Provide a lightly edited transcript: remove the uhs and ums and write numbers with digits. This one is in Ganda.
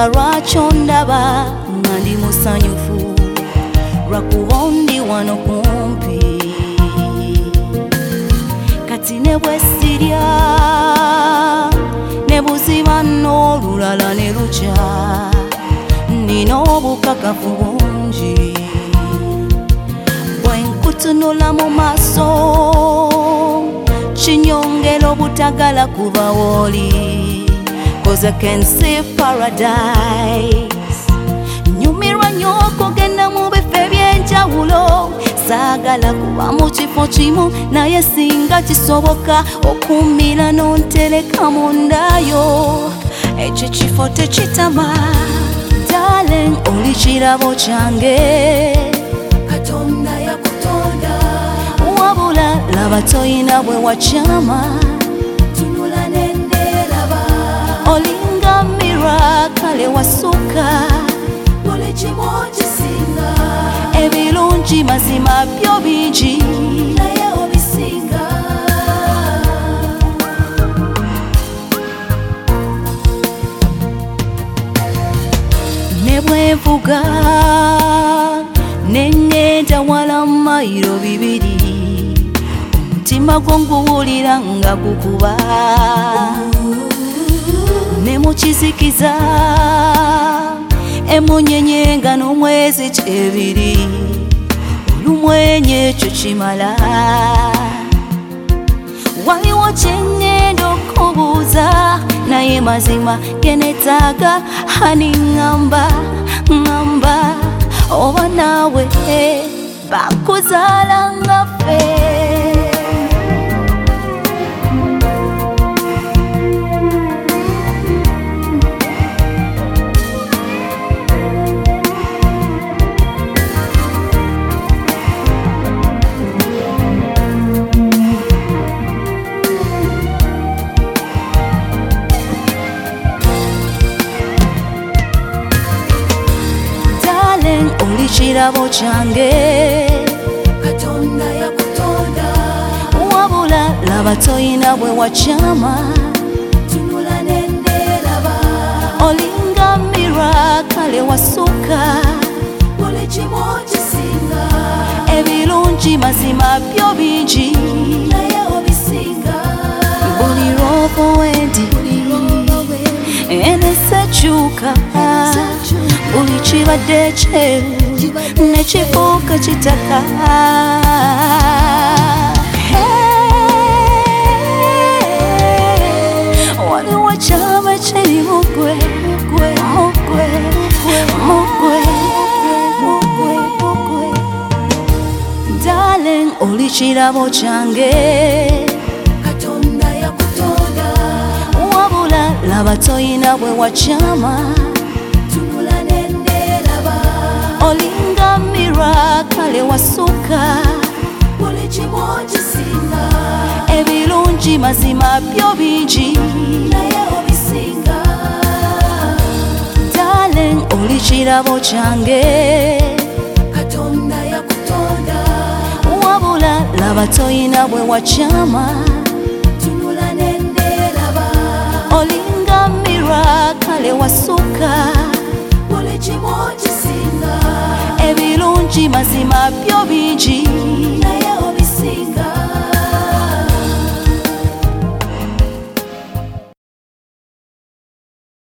nsonga lwaki ondaba nga ndi musanyufu lwakuba ndi wano kumpi kati ne bwe sirya ne buziba n'olulala ne lukya nina obukakafu bungi bwe nkutunula mu maaso kinyongera obutagala kuba woli 'cause I can see paradise nyumirwa nnyo okugenda mu bifo eby'enjawulo saagala kuba mu kifo kimu naye singa kisoboka okumira n'ontereka mundayo ekyo kifo tekitama darling oli kirabo kyange Katonda yakutonda wabula laba toyina bwe wakyama tunula nenderaba olinga mirror kale wasuka buli kimu kisinga ebirungi mazima byo bingi naye obisinga ne bwenvuga nengenda wala mayiro bibiri omutima gwo nguwulira nga gukuba ne mukizikiza emunyenye nga n'omwezi kyebiri olumwenye ekyo kimala waliwo kyengenda okubuuza naye mazima genetaaga hani ŋŋamba oba naawe bakuzaala nga ffe oli kirabo kyange Katonda yakutonda wabula laba toyina bwe wakyama tunula nenderaba olinga mirror kale wasuka buli kimu kisinga ebirungi mazima byo bingi naye obisinga buli lwoba wendi enesekyuka buli kibadde kyeru nekifuuka kitaka waliwo kyaba kiri mugwe darling oli kirabo kyange Katonda yakutonda wabula laba toyina bwe wakyama olinga mirror kale wasuka buli kimu kisinga ebirungi mazima byo bingi naye obisinga darling oli kirabo kyange Katonda yakutonda wabula laba toyina bwe wakyama tunula nenderaba olinga mirror kale wasuka buli kimu kisinga ebirungi mazima byo bingi